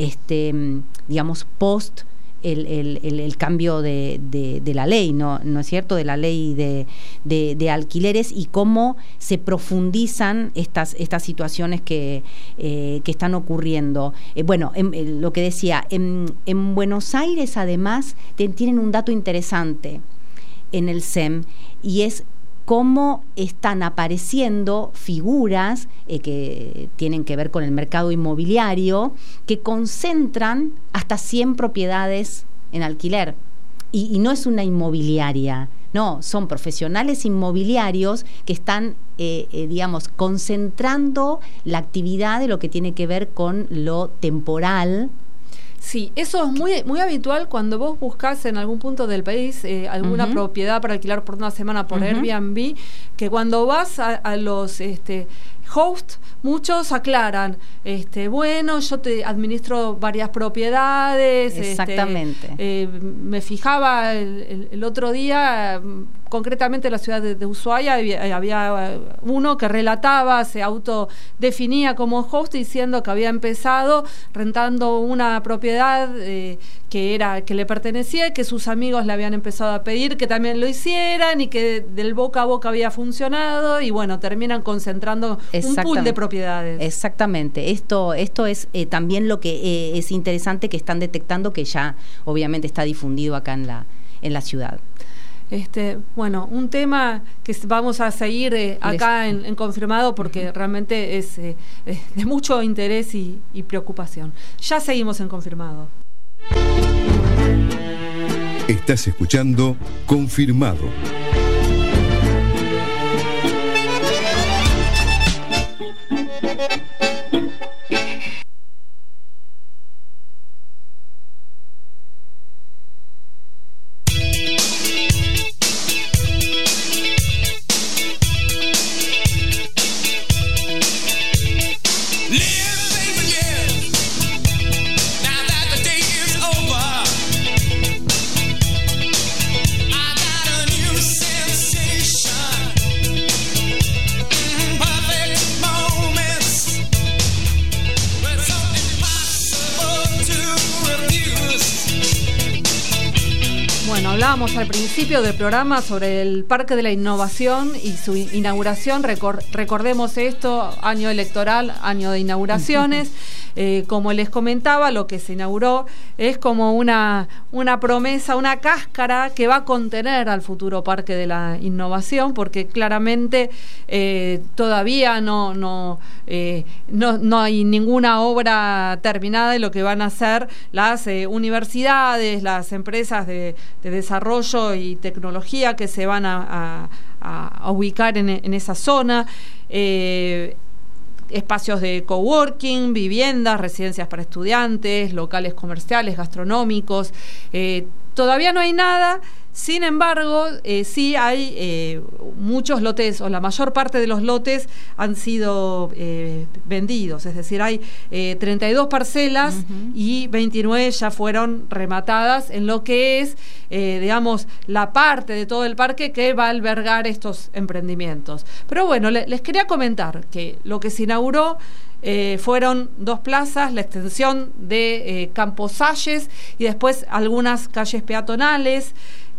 post el cambio de la ley, ¿no es cierto?, de la ley de alquileres, y cómo se profundizan estas situaciones que están ocurriendo. Lo que decía, en Buenos Aires además tienen un dato interesante en el CEM, y es cómo están apareciendo figuras que tienen que ver con el mercado inmobiliario, que concentran hasta 100 propiedades en alquiler. Y no es una inmobiliaria, no, son profesionales inmobiliarios que están, concentrando la actividad de lo que tiene que ver con lo temporal. Sí, eso es muy, muy habitual cuando vos buscás en algún punto del país alguna propiedad para alquilar por una semana por Airbnb, que cuando vas a los hosts, muchos aclaran, yo te administro varias propiedades. Exactamente. Me fijaba el otro día, concretamente en la ciudad de Ushuaia, había uno que relataba, se autodefinía como host, diciendo que había empezado rentando una propiedad que le pertenecía, y que sus amigos le habían empezado a pedir que también lo hicieran, y que del boca a boca había funcionado, y bueno, terminan concentrando un pool de propiedades. Exactamente. Esto es también lo que es interesante, que están detectando, que ya obviamente está difundido acá en la ciudad. Un tema que vamos a seguir acá en Confirmado, porque realmente es de mucho interés y preocupación. Ya seguimos en Confirmado. Estás escuchando Confirmado. New hablábamos al principio del programa sobre el Parque de la Innovación y su inauguración. Recordemos esto, año electoral, año de inauguraciones. Como les comentaba, lo que se inauguró es como una promesa, una cáscara que va a contener al futuro Parque de la Innovación, porque claramente todavía no hay ninguna obra terminada de lo que van a hacer las universidades, las empresas de desarrollo y tecnología que se van a ubicar en esa zona. Espacios de coworking, viviendas, residencias para estudiantes, locales comerciales, gastronómicos. Todavía no hay nada. Sin embargo, sí hay muchos lotes, o la mayor parte de los lotes han sido vendidos, es decir, hay 32 parcelas y 29 ya fueron rematadas en lo que es, digamos, la parte de todo el parque que va a albergar estos emprendimientos. Pero bueno, les quería comentar que lo que se inauguró fueron 2 plazas, la extensión de Campos Salles y después algunas calles peatonales.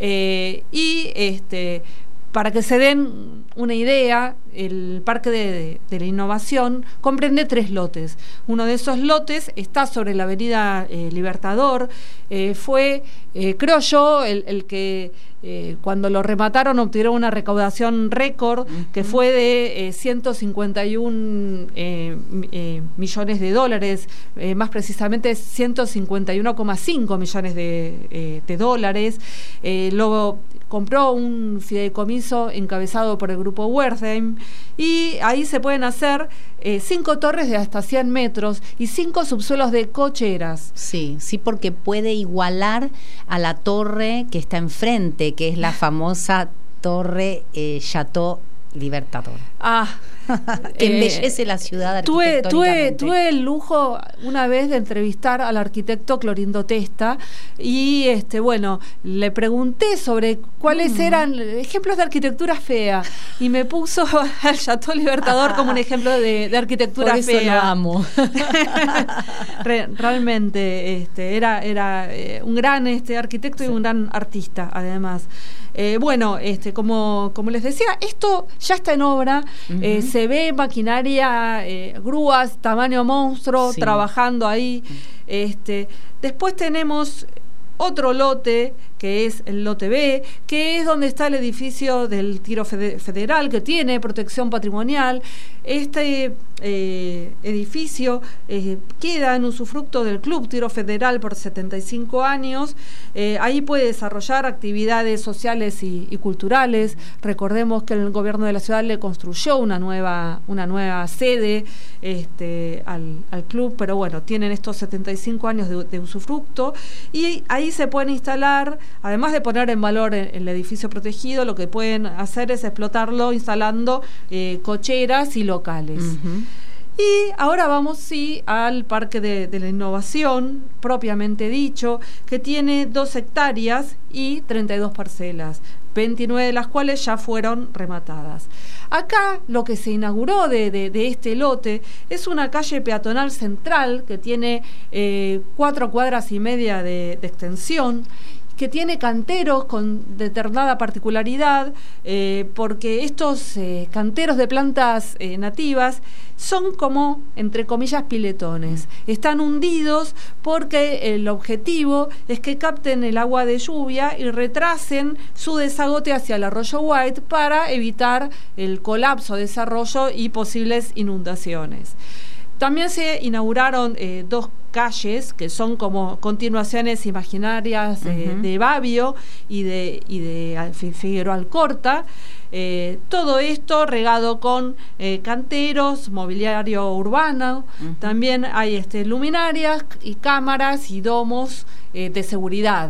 Para que se den una idea, el Parque de la Innovación comprende 3 lotes. Uno de esos lotes está sobre la avenida Libertador. Fue, creo yo, el que cuando lo remataron obtuvieron una recaudación récord, que fue de 151 millones de dólares, más precisamente 151,5 millones de dólares. Luego compró un fideicomiso encabezado por el grupo Wertheim, y ahí se pueden hacer 5 torres de hasta 100 metros y 5 subsuelos de cocheras. Sí, porque puede igualar a la torre que está enfrente, que es la famosa torre Chateau Libertador. Que embellece la ciudad arquitectónicamente. Tuve el lujo una vez de entrevistar al arquitecto Clorindo Testa y le pregunté sobre cuáles eran ejemplos de arquitectura fea y me puso al Chateau Libertador como un ejemplo de arquitectura por eso fea. Lo amo. Realmente era un gran arquitecto y un gran artista además. Como les decía, esto ya está en obra. Se ve maquinaria, grúas, tamaño monstruo, trabajando ahí. Después tenemos otro lote, que es el lote B, que es donde está el edificio del Tiro Federal, que tiene protección patrimonial. Este edificio queda en usufructo del Club Tiro Federal por 75 años. Ahí puede desarrollar actividades sociales y culturales. Recordemos que el gobierno de la ciudad le construyó una nueva sede al club, pero bueno, tienen estos 75 años de usufructo, y ahí se pueden instalar, además de poner en valor el edificio protegido, lo que pueden hacer es explotarlo instalando cocheras y locales. Y ahora vamos al Parque de la Innovación, propiamente dicho, que tiene 2 hectáreas y 32 parcelas, 29 de las cuales ya fueron rematadas. Acá lo que se inauguró de este lote es una calle peatonal central que tiene 4 cuadras y media de extensión, que tiene canteros con determinada particularidad, porque estos canteros de plantas nativas son como, entre comillas, piletones. Están hundidos porque el objetivo es que capten el agua de lluvia y retrasen su desagote hacia el arroyo White para evitar el colapso de ese arroyo y posibles inundaciones. También se inauguraron 2 calles que son como continuaciones imaginarias de Babio y de Figueroa Alcorta. Todo esto regado con canteros, mobiliario urbano. También hay luminarias y cámaras y domos de seguridad.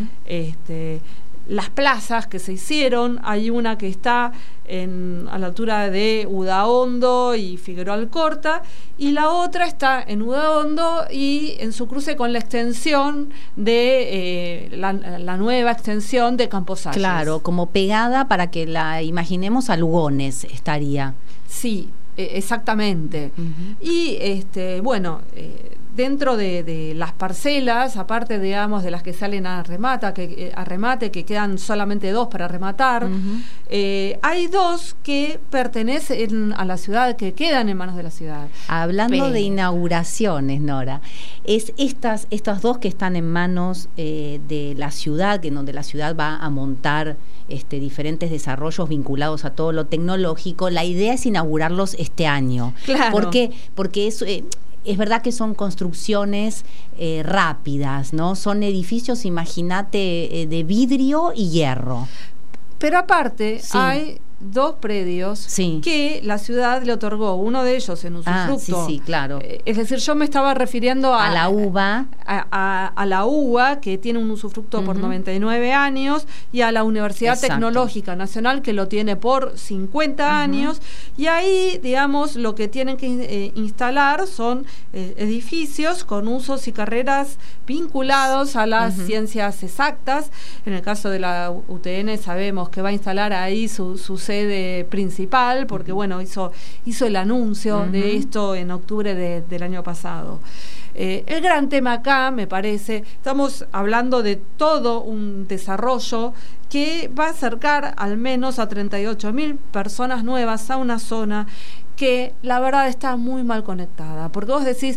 Las plazas que se hicieron, hay una que está a la altura de Udaondo y Figueroa Alcorta, y la otra está en Udaondo y en su cruce con la extensión de la nueva extensión de Campos Salles. Claro, como pegada, para que la imaginemos, a Lugones estaría. Sí, exactamente. Y dentro de las parcelas, aparte, digamos, de las que salen a remate, que quedan solamente 2 para rematar, hay 2 que pertenecen a la ciudad, que quedan en manos de la ciudad. Hablando de inauguraciones, Nora, es estas 2 que están en manos de la ciudad, que en donde la ciudad va a montar diferentes desarrollos vinculados a todo lo tecnológico. La idea es inaugurarlos este año. Claro. Porque es verdad que son construcciones rápidas, ¿no? Son edificios, imagínate, de vidrio y hierro. Pero aparte, hay 2 predios que la ciudad le otorgó, uno de ellos en usufructo. Sí, claro. Es decir, yo me estaba refiriendo a la UBA. A la UBA, que tiene un usufructo por 99 años, y a la Universidad Tecnológica Nacional, que lo tiene por 50 años. Y ahí, digamos, lo que tienen que instalar son edificios con usos y carreras vinculados a las ciencias exactas. En el caso de la UTN sabemos que va a instalar ahí su sede principal, porque bueno, hizo el anuncio de esto en octubre del año pasado. El gran tema acá, me parece, estamos hablando de todo un desarrollo que va a acercar al menos a 38.000 personas nuevas a una zona que la verdad está muy mal conectada, porque vos decís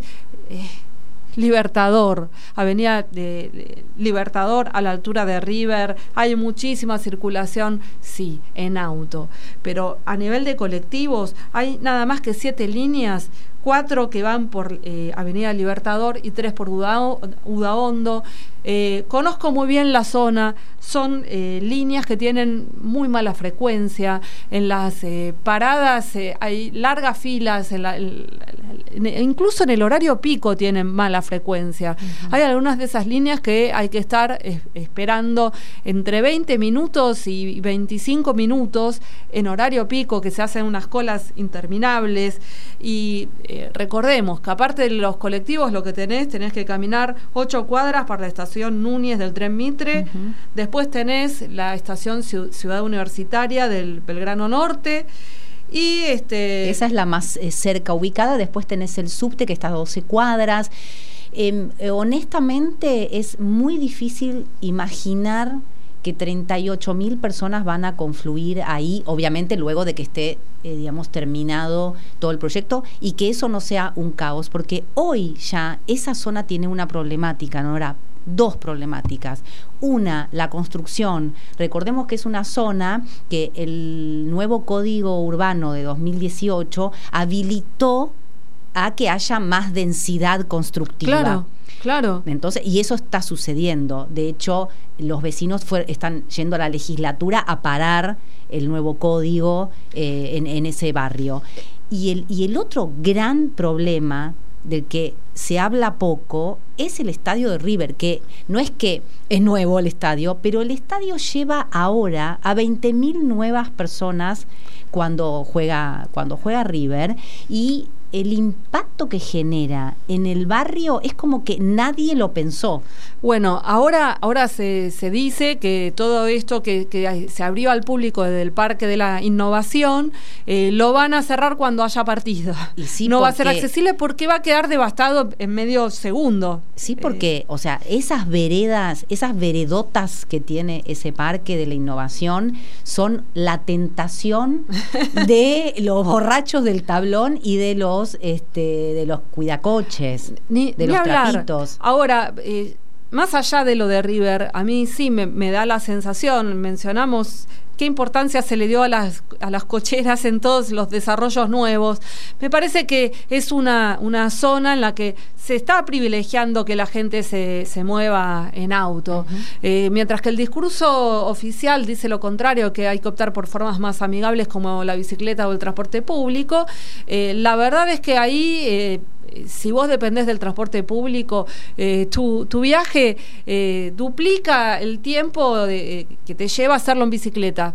Libertador, avenida de Libertador a la altura de River, hay muchísima circulación, sí, en auto, pero a nivel de colectivos hay nada más que 7 líneas, 4 que van por Avenida Libertador y 3 por Udaondo. Conozco muy bien la zona, son líneas que tienen muy mala frecuencia, en las paradas hay largas filas, incluso en el horario pico tienen mala frecuencia. Hay algunas de esas líneas que hay que estar esperando entre 20 minutos y 25 minutos en horario pico, que se hacen unas colas interminables. Y recordemos que aparte de los colectivos, lo que tenés que caminar 8 cuadras para la estación Núñez del tren Mitre, después tenés la estación Ciudad Universitaria del Belgrano Norte, y esa es la más cerca ubicada. Después tenés el subte, que está a 12 cuadras. Honestamente es muy difícil imaginar que 38.000 personas van a confluir ahí, obviamente luego de que esté digamos, terminado todo el proyecto, y que eso no sea un caos, porque hoy ya esa zona tiene una problemática, Nora, 2 problemáticas. Una, la construcción. Recordemos que es una zona que el nuevo Código Urbano de 2018 habilitó a que haya más densidad constructiva. Claro. Entonces, y eso está sucediendo. De hecho, los vecinos están yendo a la legislatura a parar el nuevo código en ese barrio. Y el otro gran problema del que se habla poco es el estadio de River, que no es que es nuevo el estadio, pero el estadio lleva ahora a 20.000 nuevas personas cuando juega River, y el impacto que genera en el barrio es como que nadie lo pensó. Bueno, ahora se dice que todo esto que se abrió al público desde el Parque de la Innovación, lo van a cerrar cuando haya partido. Y sí, no va a ser accesible porque va a quedar devastado en medio segundo. Sí, porque, o sea, esas veredas, esas veredotas que tiene ese Parque de la Innovación son la tentación de los borrachos del tablón y de los cuidacoches, de los trapitos. Ahora, más allá de lo de River, a mí sí me da la sensación, mencionamos qué importancia se le dio a las cocheras en todos los desarrollos nuevos. Me parece que es una zona en la que se está privilegiando que la gente se mueva en auto, mientras que el discurso oficial dice lo contrario, que hay que optar por formas más amigables como la bicicleta o el transporte público. La verdad es que ahí si vos dependés del transporte público, tu viaje duplica el tiempo que te lleva a hacerlo en bicicleta.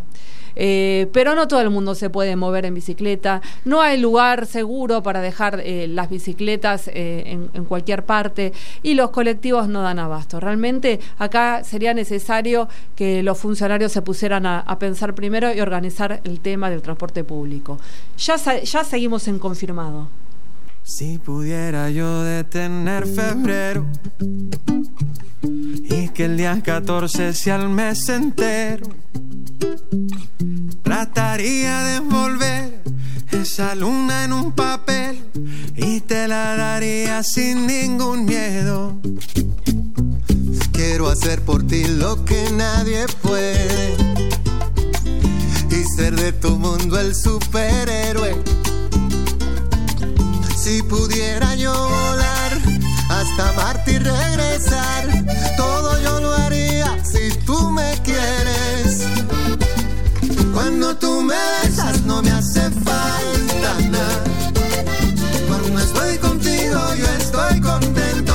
Pero no todo el mundo se puede mover en bicicleta, no hay lugar seguro para dejar las bicicletas en cualquier parte, y los colectivos no dan abasto. Realmente acá sería necesario que los funcionarios se pusieran a pensar primero y organizar el tema del transporte público. Ya seguimos en confirmado. Si pudiera yo detener febrero y que el día 14 sea el mes entero, trataría de envolver esa luna en un papel y te la daría sin ningún miedo. Quiero hacer por ti lo que nadie puede y ser de tu mundo el superhéroe. Si pudiera yo volar hasta Marte y regresar, todo yo lo haría si tú me quieres. Cuando tú me besas no me hace falta nada. Cuando estoy contigo yo estoy contento.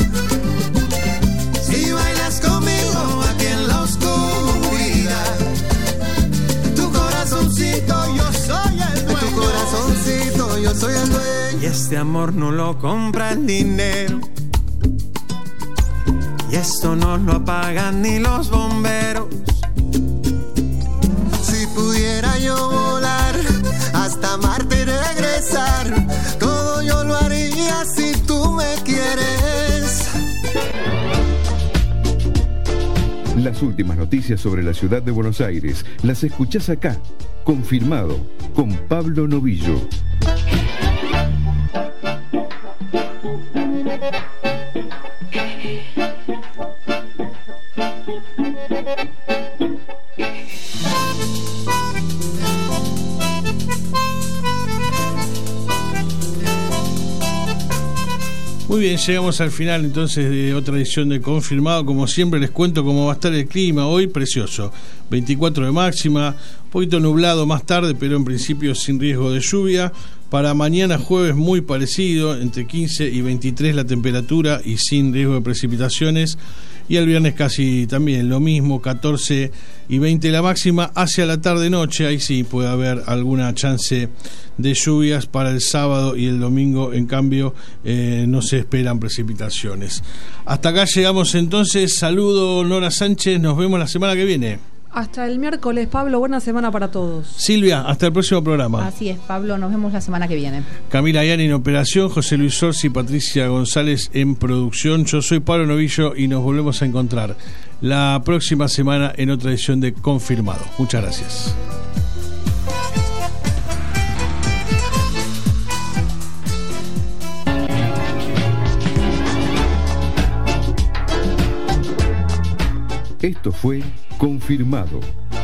Si bailas conmigo aquí en la oscuridad, tu corazoncito yo soy el dueño. Tu corazoncito yo soy el dueño. Y este amor no lo compra el dinero, y esto no lo apagan ni los bomberos. Si pudiera yo volar hasta Marte y regresar, todo yo lo haría si tú me quieres. Las últimas noticias sobre la ciudad de Buenos Aires las escuchás acá, confirmado, con Pablo Novillo. Muy bien, llegamos al final entonces de otra edición de Confirmado. Como siempre les cuento cómo va a estar el clima hoy, precioso, 24 de máxima, un poquito nublado más tarde, pero en principio sin riesgo de lluvia. Para mañana jueves muy parecido, entre 15 y 23 la temperatura y sin riesgo de precipitaciones. Y el viernes casi también lo mismo, 14 y 20 la máxima. Hacia la tarde-noche, ahí sí puede haber alguna chance de lluvias. Para el sábado y el domingo, en cambio, no se esperan precipitaciones. Hasta acá llegamos entonces. Saludo Nora Sánchez, nos vemos la semana que viene. Hasta el miércoles, Pablo, buena semana para todos. Silvia, hasta el próximo programa. Así es, Pablo, nos vemos la semana que viene. Camila Ayani en operación, José Luis Orsi y Patricia González en producción. Yo soy Pablo Novillo y nos volvemos a encontrar la próxima semana en otra edición de Confirmado. Muchas gracias. Esto fue Confirmado.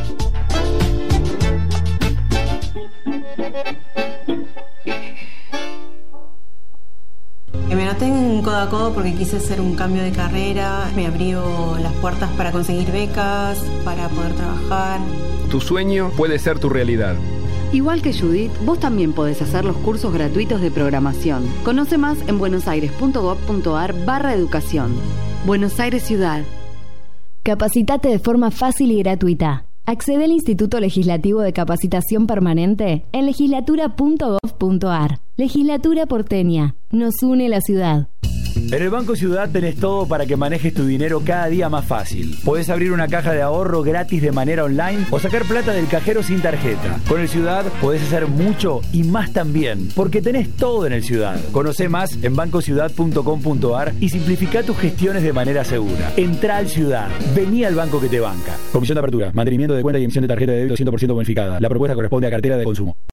Me anoté en Codo a Codo porque quise hacer un cambio de carrera. Me abrió las puertas para conseguir becas, para poder trabajar. Tu sueño puede ser tu realidad. Igual que Judith, vos también podés hacer los cursos gratuitos de programación. Conoce más en buenosaires.gov.ar/educación. Buenos Aires Ciudad. Capacitate de forma fácil y gratuita. Accede al Instituto Legislativo de Capacitación Permanente en legislatura.gov.ar. Legislatura porteña. Nos une la ciudad. En el Banco Ciudad tenés todo para que manejes tu dinero cada día más fácil. Podés abrir una caja de ahorro gratis de manera online o sacar plata del cajero sin tarjeta. Con el Ciudad podés hacer mucho y más también, porque tenés todo en el Ciudad. Conocé más en bancociudad.com.ar y simplifica tus gestiones de manera segura. Entrá al Ciudad. Vení al banco que te banca. Comisión de apertura, mantenimiento de cuenta y emisión de tarjeta de débito 100% bonificada. La propuesta corresponde a cartera de consumo.